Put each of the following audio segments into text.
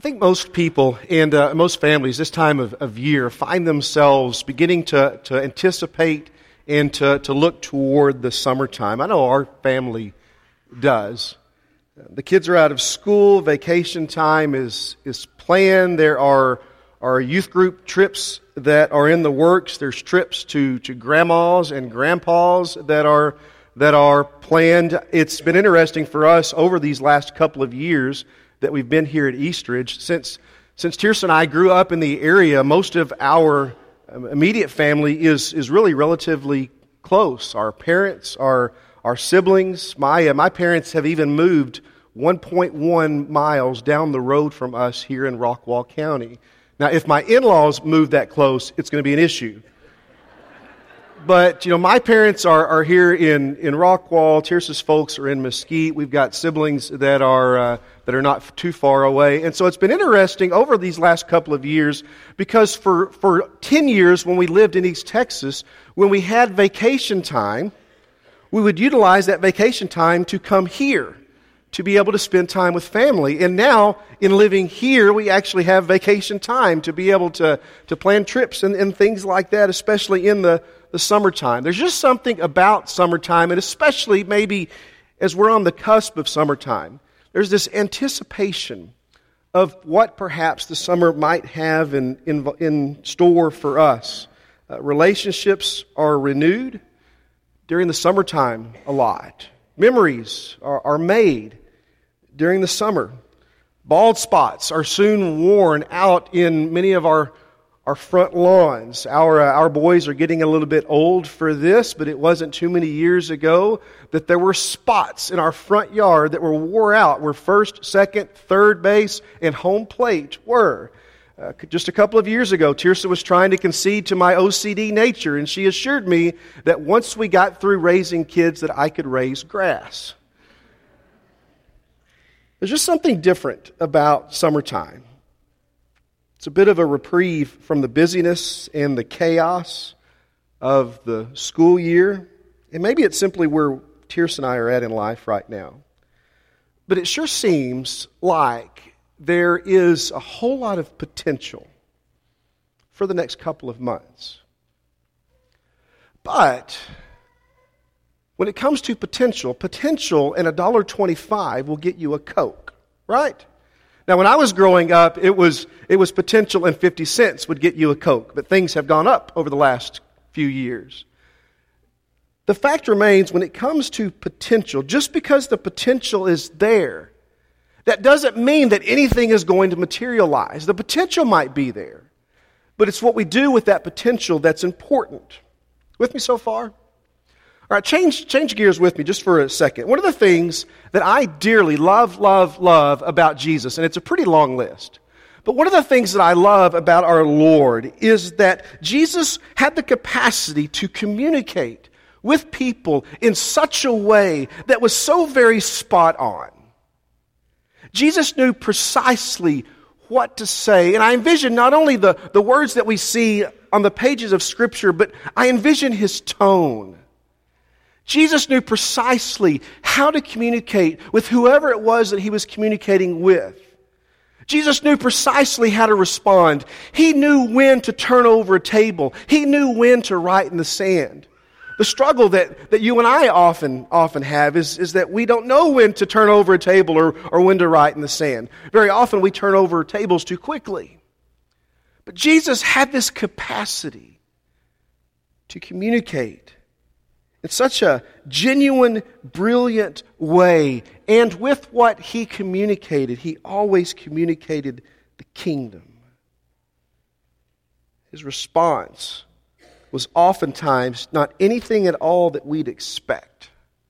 think most people and most families this time of year find themselves beginning to anticipate and to look toward the summertime. I know our family does. The kids are out of school. Vacation time is planned. There are youth group trips that are in the works. There's trips to grandmas and grandpas that are planned. It's been interesting for us over these last couple of years that we've been here at Eastridge. Since Tirsa and I grew up in the area, most of our immediate family is really relatively close. Our parents, our siblings, my parents have even moved 1.1 miles down the road from us here in Rockwall County. Now, if my in-laws move that close, it's going to be an issue. But, my parents are here in Rockwall. Tirsa's folks are in Mesquite. We've got siblings that are not too far away. And so it's been interesting over these last couple of years because for 10 years when we lived in East Texas, when we had vacation time, we would utilize that vacation time to come here to be able to spend time with family. And now, in living here, we actually have vacation time to be able to plan trips and things like that, especially in the summertime. There's just something about summertime, and especially maybe as we're on the cusp of summertime, there's this anticipation of what perhaps the summer might have in store for us. Relationships are renewed during the summertime a lot. Memories are made during the summer. Bald spots are soon worn out in many of our front lawns. Our boys are getting a little bit old for this, but it wasn't too many years ago that there were spots in our front yard that were wore out, where first, second, third base, and home plate were. Just a couple of years ago, Tirsa was trying to concede to my OCD nature, and she assured me that once we got through raising kids that I could raise grass. There's just something different about summertime. It's a bit of a reprieve from the busyness and the chaos of the school year. And maybe it's simply where Tirsa and I are at in life right now. But it sure seems like there is a whole lot of potential for the next couple of months. But when it comes to potential and $1.25 will get you a Coke, right? Now, when I was growing up, it was potential and 50 cents would get you a Coke, but things have gone up over the last few years. The fact remains, when it comes to potential, just because the potential is there, that doesn't mean that anything is going to materialize. The potential might be there, but it's what we do with that potential that's important. With me so far? All right, change gears with me just for a second. One of the things that I dearly love about Jesus, and it's a pretty long list, but one of the things that I love about our Lord is that Jesus had the capacity to communicate with people in such a way that was so very spot on. Jesus knew precisely what to say, and I envision not only the words that we see on the pages of Scripture, but I envision His tone. Jesus knew precisely how to communicate with whoever it was that He was communicating with. Jesus knew precisely how to respond. He knew when to turn over a table. He knew when to write in the sand. The struggle that you and I often have is that we don't know when to turn over a table or when to write in the sand. Very often we turn over tables too quickly. But Jesus had this capacity to communicate in such a genuine, brilliant way. And with what He communicated, He always communicated the kingdom. His response was oftentimes not anything at all that we'd expect.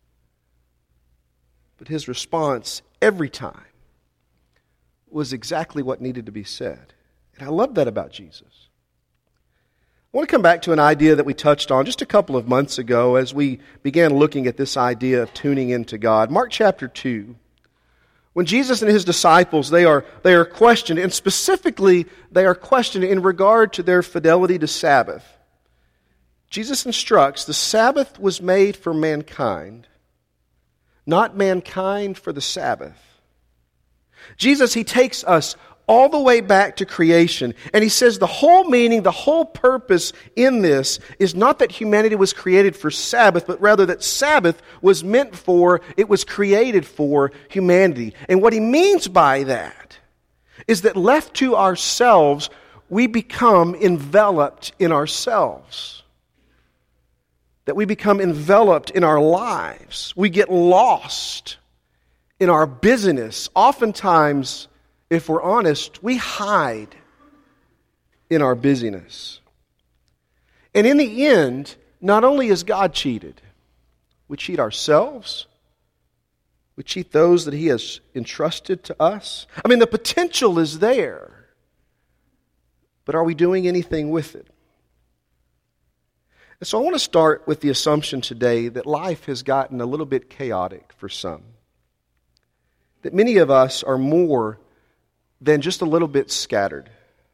But His response every time was exactly what needed to be said. And I love that about Jesus. I want to come back to an idea that we touched on just a couple of months ago as we began looking at this idea of tuning into God. Mark chapter 2. When Jesus and His disciples, they are questioned, and specifically they are questioned in regard to their fidelity to Sabbath. Jesus instructs, the Sabbath was made for mankind, not mankind for the Sabbath. Jesus, He takes us all the way back to creation. And he says the whole meaning, the whole purpose in this is not that humanity was created for Sabbath, but rather that Sabbath was meant for, it was created for humanity. And what he means by that is that left to ourselves, we become enveloped in ourselves. That we become enveloped in our lives. We get lost in our busyness. Oftentimes, if we're honest, we hide in our busyness. And in the end, not only is God cheated, we cheat ourselves. We cheat those that He has entrusted to us. I mean, the potential is there. But are we doing anything with it? And so I want to start with the assumption today that life has gotten a little bit chaotic for some. That many of us are more than just a little bit scattered.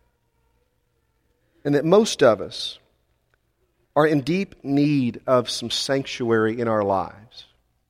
And that most of us are in deep need of some sanctuary in our lives.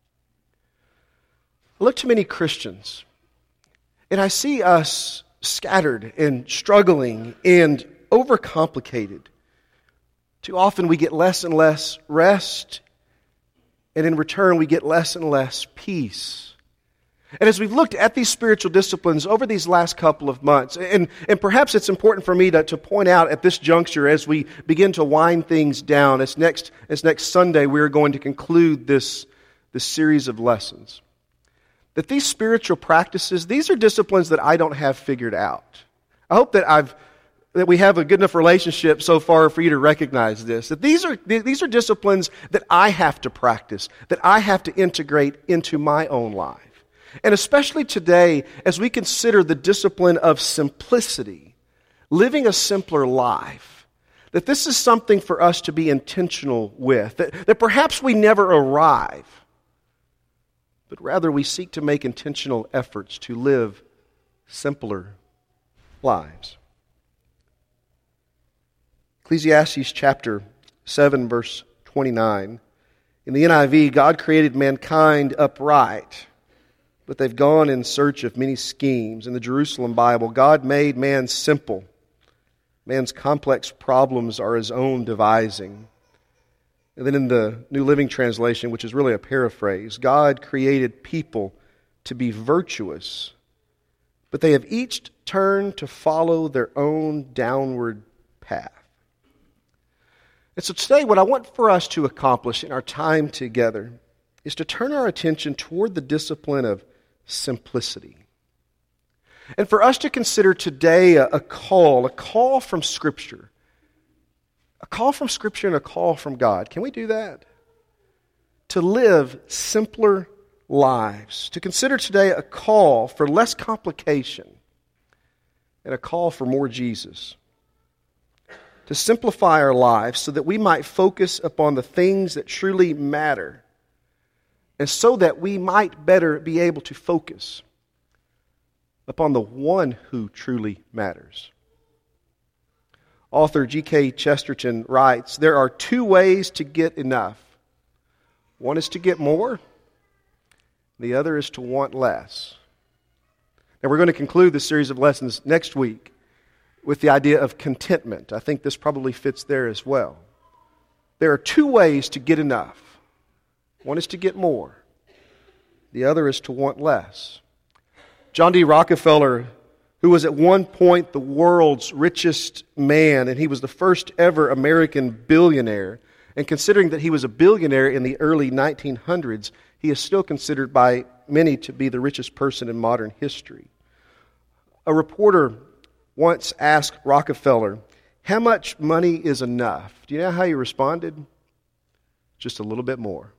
I look to many Christians, and I see us scattered and struggling and overcomplicated. Too often we get less and less rest, and in return we get less and less peace. And as we've looked at these spiritual disciplines over these last couple of months, and perhaps it's important for me to point out at this juncture as we begin to wind things down, as next Sunday we're going to conclude this series of lessons, that these spiritual practices, these are disciplines that I don't have figured out. I hope that we have a good enough relationship so far for you to recognize this. That these are disciplines that I have to practice, that I have to integrate into my own life. And especially today, as we consider the discipline of simplicity, living a simpler life, that this is something for us to be intentional with, that perhaps we never arrive, but rather we seek to make intentional efforts to live simpler lives. Ecclesiastes chapter 7, verse 29. In the NIV, God created mankind upright, but they've gone in search of many schemes. In the Jerusalem Bible, God made man simple. Man's complex problems are his own devising. And then in the New Living Translation, which is really a paraphrase, God created people to be virtuous, but they have each turned to follow their own downward path. And so today, what I want for us to accomplish in our time together is to turn our attention toward the discipline of simplicity. And for us to consider today a call from Scripture. A call from Scripture and a call from God. Can we do that? To live simpler lives. To consider today a call for less complication and a call for more Jesus. To simplify our lives so that we might focus upon the things that truly matter, and so that we might better be able to focus upon the one who truly matters. Author G.K. Chesterton writes, "There are two ways to get enough. One is to get more, the other is to want less." Now we're going to conclude this series of lessons next week with the idea of contentment. I think this probably fits there as well. There are two ways to get enough. One is to get more. The other is to want less. John D. Rockefeller, who was at one point the world's richest man, and he was the first ever American billionaire, and considering that he was a billionaire in the early 1900s, he is still considered by many to be the richest person in modern history. A reporter once asked Rockefeller, "How much money is enough?" Do you know how he responded? "Just a little bit more."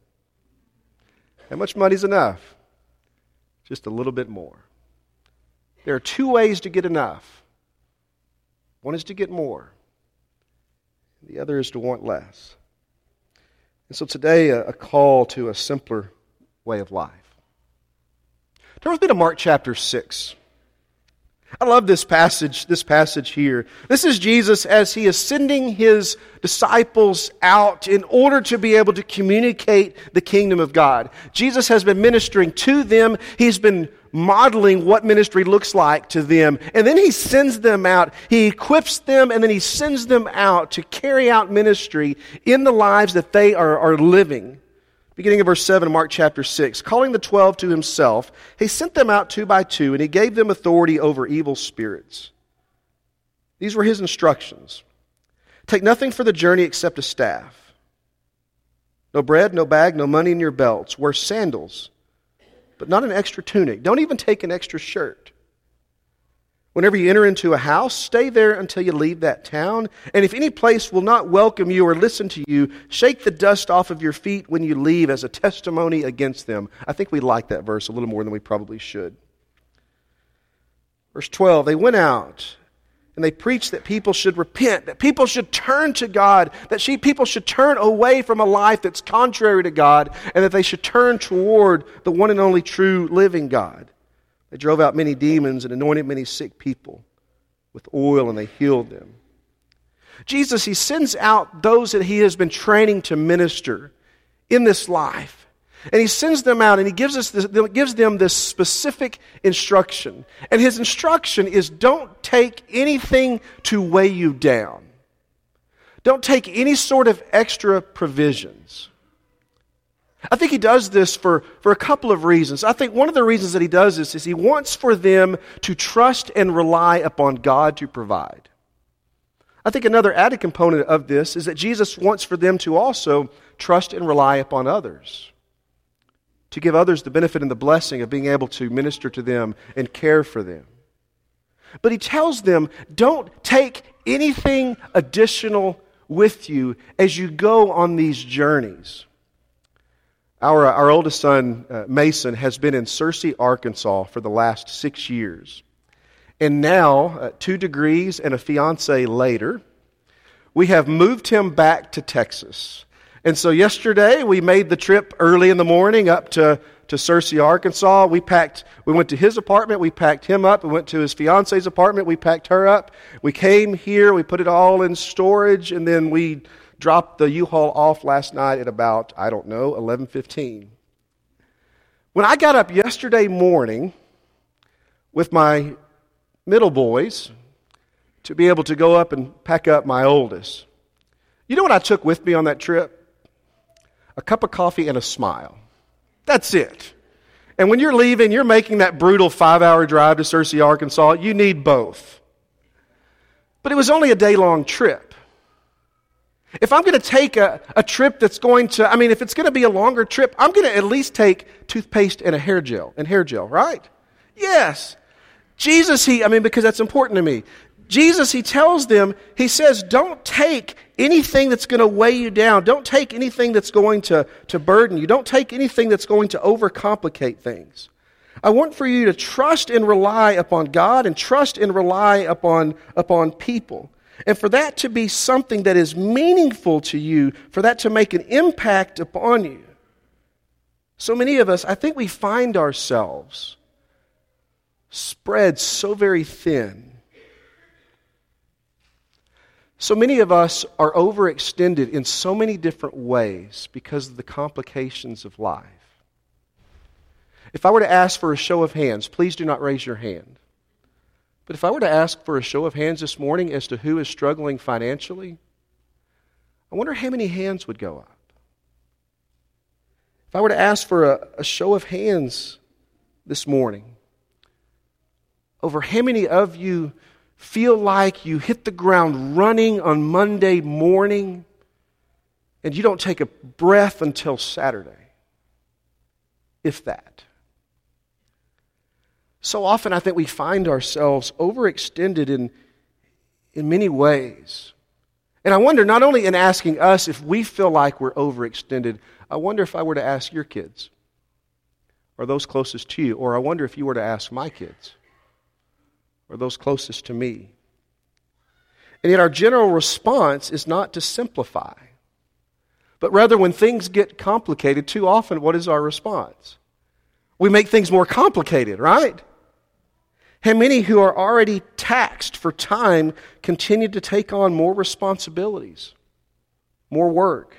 How much money is enough? Just a little bit more. There are two ways to get enough. One is to get more. The other is to want less. And so today, a call to a simpler way of life. Turn with me to Mark chapter 6. I love this passage here. This is Jesus as he is sending his disciples out in order to be able to communicate the kingdom of God. Jesus has been ministering to them. He's been modeling what ministry looks like to them. And then he sends them out. He equips them, and then he sends them out to carry out ministry in the lives that they are living. Beginning of verse 7, Mark chapter 6. Calling the 12 to himself, he sent them out 2 by 2, and he gave them authority over evil spirits. These were his instructions. Take nothing for the journey except a staff. No bread, no bag, no money in your belts. Wear sandals, but not an extra tunic. Don't even take an extra shirt. Whenever you enter into a house, stay there until you leave that town. And if any place will not welcome you or listen to you, shake the dust off of your feet when you leave as a testimony against them. I think we like that verse a little more than we probably should. Verse 12, they went out and they preached that people should repent, that people should turn to God, that people should turn away from a life that's contrary to God, and that they should turn toward the one and only true living God. They drove out many demons and anointed many sick people with oil, and they healed them. Jesus, he sends out those that he has been training to minister in this life. And he sends them out, and he gives them this specific instruction. And his instruction is, don't take anything to weigh you down. Don't take any sort of extra provisions. I think he does this for a couple of reasons. I think one of the reasons that he does this is he wants for them to trust and rely upon God to provide. I think another added component of this is that Jesus wants for them to also trust and rely upon others, to give others the benefit and the blessing of being able to minister to them and care for them. But he tells them, don't take anything additional with you as you go on these journeys. Our oldest son, Mason, has been in Searcy, Arkansas for the last 6 years. And now, 2 degrees and a fiancé later, we have moved him back to Texas. And so yesterday, we made the trip early in the morning up to Searcy, Arkansas. We went to his apartment, we packed him up. We went to his fiance's apartment, we packed her up. We came here, we put it all in storage, and then we dropped the U-Haul off last night at about, 11:15. When I got up yesterday morning with my middle boys to be able to go up and pack up my oldest, you know what I took with me on that trip? A cup of coffee and a smile. That's it. And when you're leaving, you're making that brutal 5-hour drive to Searcy, Arkansas, you need both. But it was only a day-long trip. If I'm going to take a trip that's going to, if it's going to be a longer trip, I'm going to at least take toothpaste and hair gel, right? Yes. Jesus, because that's important to me. Jesus, he tells them, he says, don't take anything that's going to weigh you down. Don't take anything that's going to burden you. Don't take anything that's going to overcomplicate things. I want for you to trust and rely upon God and trust and rely upon people. And for that to be something that is meaningful to you, for that to make an impact upon you. So many of us, I think we find ourselves spread so very thin. So many of us are overextended in so many different ways because of the complications of life. If I were to ask for a show of hands, please do not raise your hand. But if I were to ask for a show of hands this morning as to who is struggling financially, I wonder how many hands would go up. If I were to ask for a show of hands this morning over how many of you feel like you hit the ground running on Monday morning and you don't take a breath until Saturday, if that. So often I think we find ourselves overextended in many ways. And I wonder, not only in asking us if we feel like we're overextended, I wonder if I were to ask your kids, or those closest to you, or I wonder if you were to ask my kids, or those closest to me. And yet our general response is not to simplify, but rather when things get complicated, too often what is our response? We make things more complicated, right? How many who are already taxed for time continue to take on more responsibilities, more work,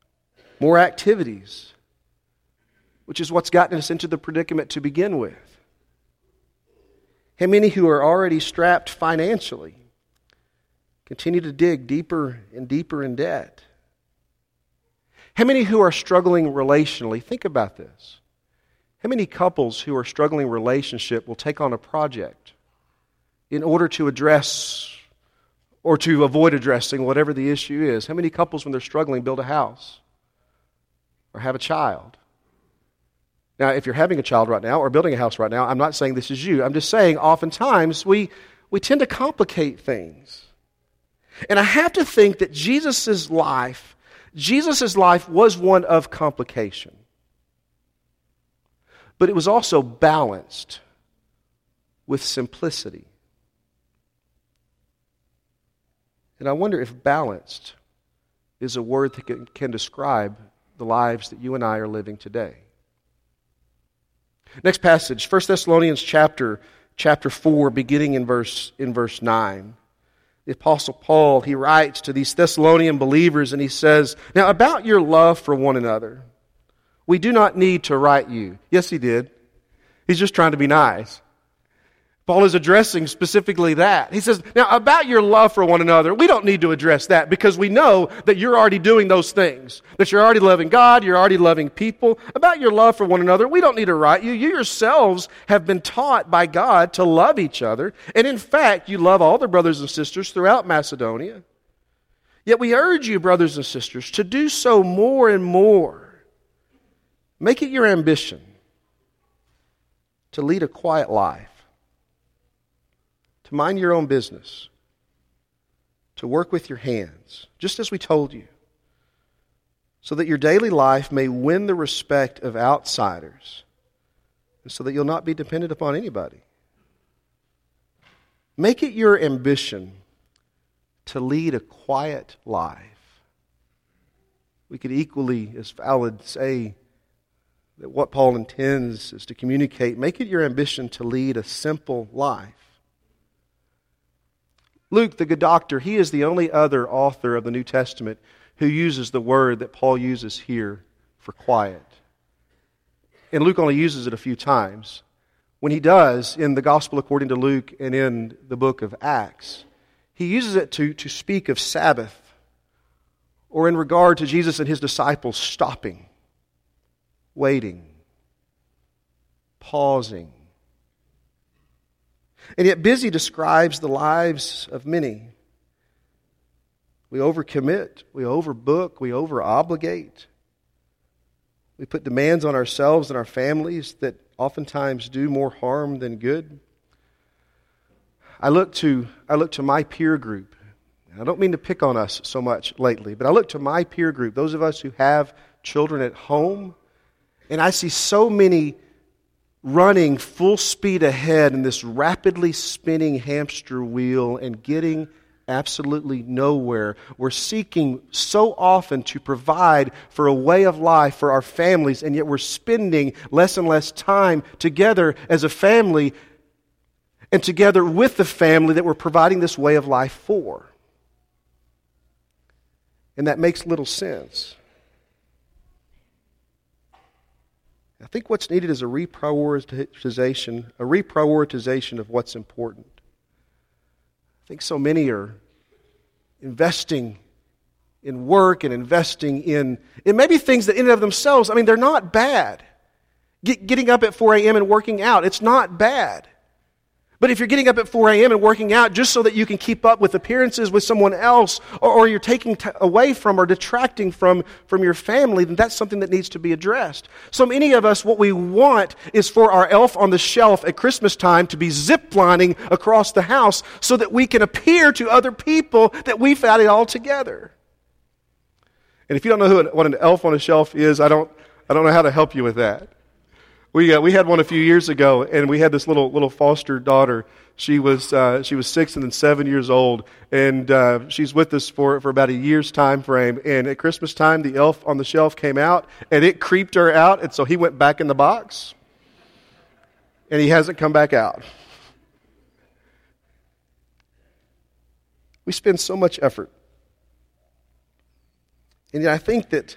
more activities, which is what's gotten us into the predicament to begin with. How many who are already strapped financially continue to dig deeper and deeper in debt? How many who are struggling relationally? Think about this. How many couples who are struggling relationship will take on a project in order to address or to avoid addressing whatever the issue is? How many couples, when they're struggling, build a house or have a child? Now, if you're having a child right now or building a house right now, I'm not saying this is you. I'm just saying oftentimes we tend to complicate things. And I have to think that Jesus' life was one of complication. But it was also balanced with simplicity. And I wonder if balanced is a word that can describe the lives that you and I are living today. Next passage, 1 Thessalonians chapter 4, beginning in verse 9. The Apostle Paul, he writes to these Thessalonian believers and he says, "Now about your love for one another, we do not need to write you." Yes, he did. He's just trying to be nice. Paul is addressing specifically that. He says, now about your love for one another, we don't need to address that because we know that you're already doing those things. That you're already loving God, you're already loving people. About your love for one another, we don't need to write you. You yourselves have been taught by God to love each other. And in fact, you love all the brothers and sisters throughout Macedonia. Yet we urge you, brothers and sisters, to do so more and more. Make it your ambition to lead a quiet life, to mind your own business, to work with your hands, just as we told you, so that your daily life may win the respect of outsiders, and so that you'll not be dependent upon anybody. Make it your ambition to lead a quiet life. We could equally as valid say that what Paul intends is to communicate. Make it your ambition to lead a simple life. Luke, the good doctor, he is the only other author of the New Testament who uses the word that Paul uses here for quiet. And Luke only uses it a few times. When he does, in the Gospel according to Luke and in the book of Acts, he uses it to speak of Sabbath or in regard to Jesus and his disciples stopping, waiting, pausing. And yet busy describes the lives of many. We overcommit, we overbook, we overobligate. We put demands on ourselves and our families that oftentimes do more harm than good. I look to my peer group. I don't mean to pick on us so much lately, but I look to my peer group, those of us who have children at home, and I see so many running full speed ahead in this rapidly spinning hamster wheel and getting absolutely nowhere. We're seeking so often to provide for a way of life for our families, and yet we're spending less and less time together as a family and together with the family that we're providing this way of life for. And that makes little sense. I think what's needed is a reprioritization of what's important. I think so many are investing in work and investing in maybe things that in and of themselves, I mean, they're not bad. Getting up at 4 a.m. and working out, it's not bad. But if you're getting up at 4 a.m. and working out just so that you can keep up with appearances with someone else, or you're taking away from or detracting from your family, then that's something that needs to be addressed. So many of us, what we want is for our elf on the shelf at Christmas time to be ziplining across the house so that we can appear to other people that we've got it all together. And if you don't know what an elf on a shelf is, I don't know how to help you with that. We had one a few years ago, and we had this little foster daughter. She was 6 and then 7 years old, and she's with us for about a year's time frame. And at Christmas time, the elf on the shelf came out, and it creeped her out, and so he went back in the box, and he hasn't come back out. We spend so much effort, and yet I think that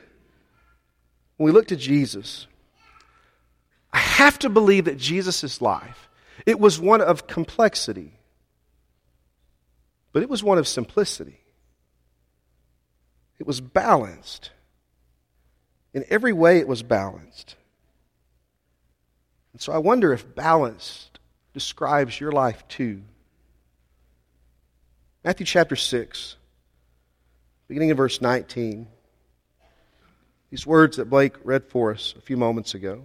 when we look to Jesus, I have to believe that Jesus' life It was one of complexity. But it was one of simplicity. It was balanced. In every way it was balanced. And so I wonder if balanced describes your life too. Matthew chapter 6, beginning in verse 19. These words that Blake read for us a few moments ago.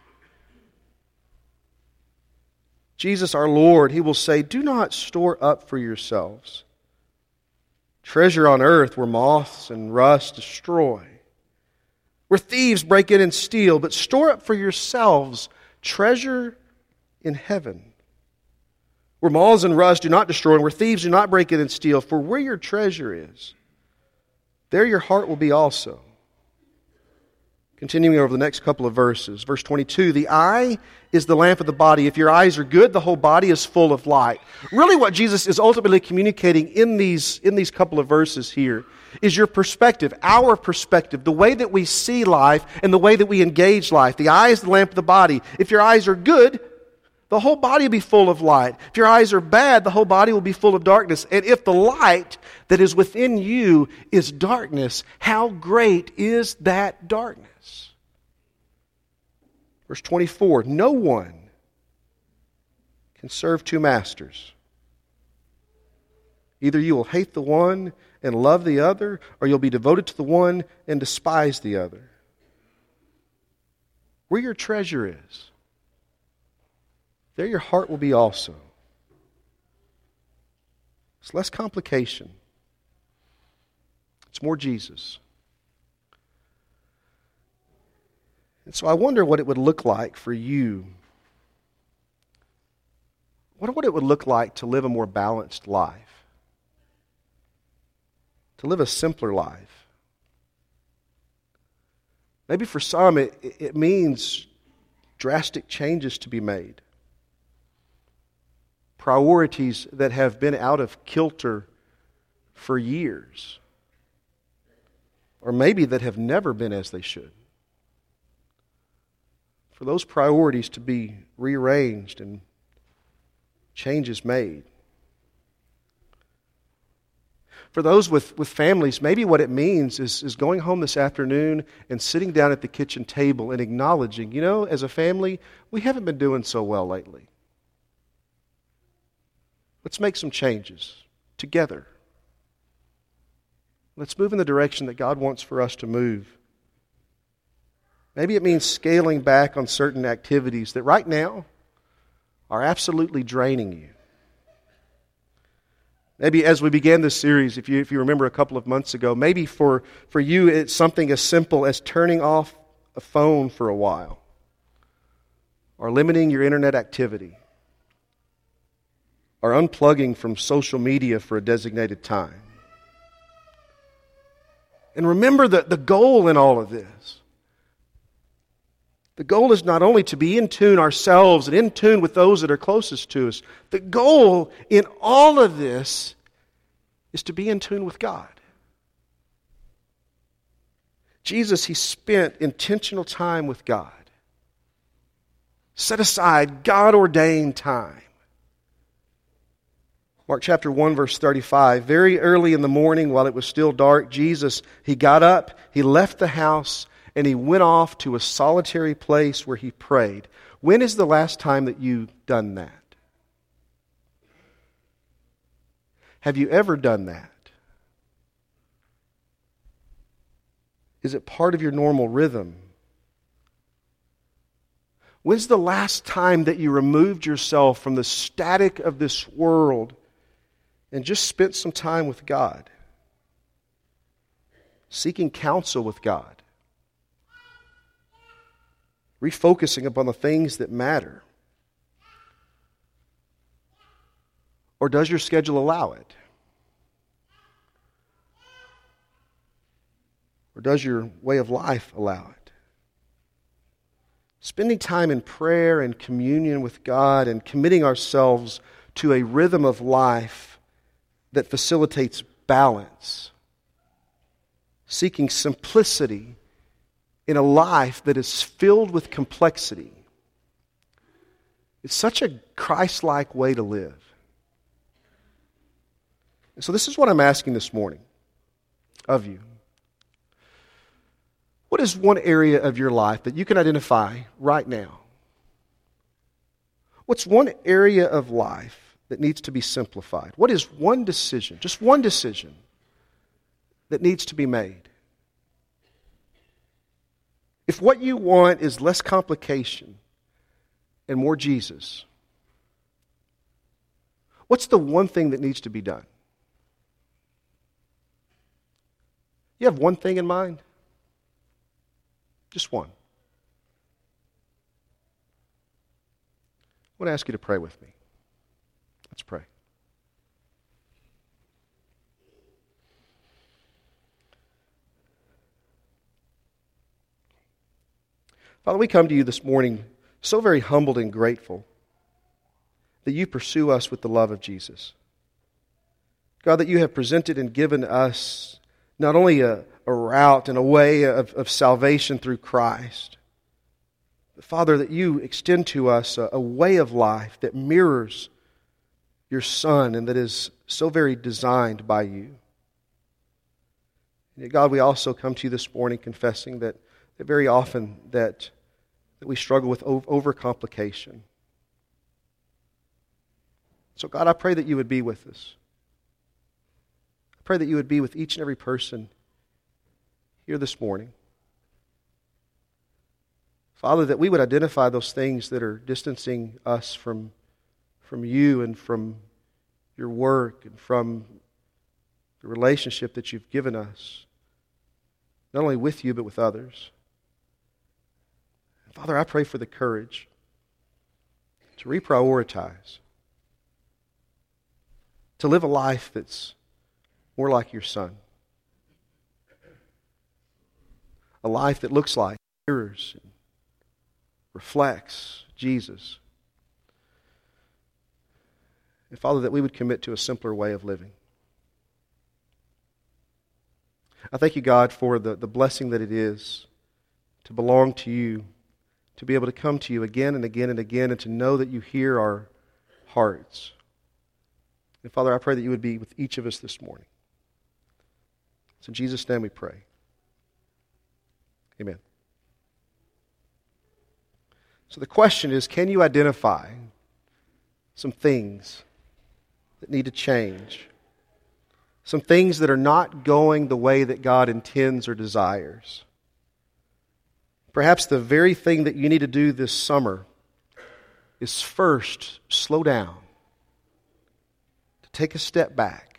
Jesus our Lord, He will say, "Do not store up for yourselves treasure on earth where moths and rust destroy, where thieves break in and steal, but store up for yourselves treasure in heaven, where moths and rust do not destroy, and where thieves do not break in and steal. For where your treasure is, there your heart will be also." Continuing over the next couple of verses. Verse 22, "The eye is the lamp of the body. If your eyes are good, the whole body is full of light." Really what Jesus is ultimately communicating in these couple of verses here is your perspective, our perspective, the way that we see life and the way that we engage life. The eye is the lamp of the body. If your eyes are good, the whole body will be full of light. If your eyes are bad, the whole body will be full of darkness. And if the light that is within you is darkness, how great is that darkness? Verse 24, "No one can serve two masters. Either you will hate the one and love the other, or you'll be devoted to the one and despise the other." Where your treasure is, there your heart will be also. It's less complication. It's more Jesus. And so I wonder what it would look like for you. What it would look like to live a more balanced life. To live a simpler life. Maybe for some it means drastic changes to be made. Priorities that have been out of kilter for years. Or maybe that have never been as they should. For those priorities to be rearranged and changes made. For those with families, maybe what it means is going home this afternoon and sitting down at the kitchen table and acknowledging, as a family, we haven't been doing so well lately. Let's make some changes together. Let's move in the direction that God wants for us to move. Maybe it means scaling back on certain activities that right now are absolutely draining you. Maybe as we began this series, if you remember a couple of months ago, maybe for you it's something as simple as turning off a phone for a while or limiting your internet activity or unplugging from social media for a designated time. And remember the goal in all of this. The goal is not only to be in tune ourselves and in tune with those that are closest to us. The goal in all of this is to be in tune with God. Jesus, He spent intentional time with God. Set aside God-ordained time. Mark chapter 1, verse 35. "Very early in the morning, while it was still dark, Jesus, He got up, He left the house, and He went off to a solitary place where He prayed." When is the last time that you've done that? Have you ever done that? Is it part of your normal rhythm? When's the last time that you removed yourself from the static of this world and just spent some time with God? Seeking counsel with God. Refocusing upon the things that matter. Or does your schedule allow it? Or does your way of life allow it? Spending time in prayer and communion with God and committing ourselves to a rhythm of life that facilitates balance. Seeking simplicity in a life that is filled with complexity. It's such a Christ-like way to live. And so this is what I'm asking this morning of you. What is one area of your life that you can identify right now? What's one area of life that needs to be simplified? What is one decision, just one decision, that needs to be made? If what you want is less complication and more Jesus, what's the one thing that needs to be done? You have one thing in mind? Just one. I want to ask you to pray with me. Let's pray. Father, we come to you this morning so very humbled and grateful that you pursue us with the love of Jesus. God, that you have presented and given us not only a route and a way of salvation through Christ, but Father, that you extend to us a way of life that mirrors your Son and that is so very designed by you. And yet, God, we also come to you this morning confessing that very often that we struggle with overcomplication. So God, I pray that you would be with us. I pray that you would be with each and every person here this morning. Father, that we would identify those things that are distancing us from you and from your work and from the relationship that you've given us, not only with you but with others. Father, I pray for the courage to reprioritize, to live a life that's more like your Son. A life that looks like, mirrors, and reflects Jesus. And Father, that we would commit to a simpler way of living. I thank you, God, for the blessing that it is to belong to you, to be able to come to you again and again and again, and to know that you hear our hearts. And Father, I pray that you would be with each of us this morning. So in Jesus' name we pray. Amen. So the question is, can you identify some things that need to change? Some things that are not going the way that God intends or desires? Perhaps the very thing that you need to do this summer is first slow down, to take a step back,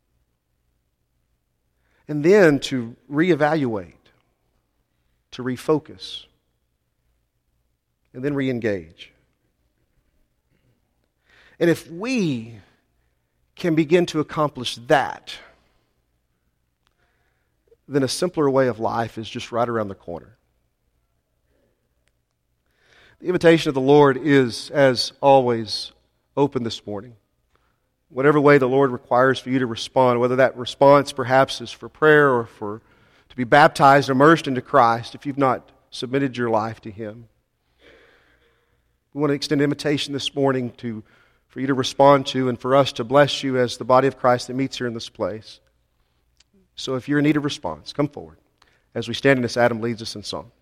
and then to reevaluate, to refocus, and then re-engage. And if we can begin to accomplish that, then a simpler way of life is just right around the corner. The invitation of the Lord is, as always, open this morning. Whatever way the Lord requires for you to respond, whether that response perhaps is for prayer or to be baptized, immersed into Christ, if you've not submitted your life to Him. We want to extend an invitation this morning for you to respond to and for us to bless you as the body of Christ that meets here in this place. So if you're in need of response, come forward as we stand and as Adam leads us in song.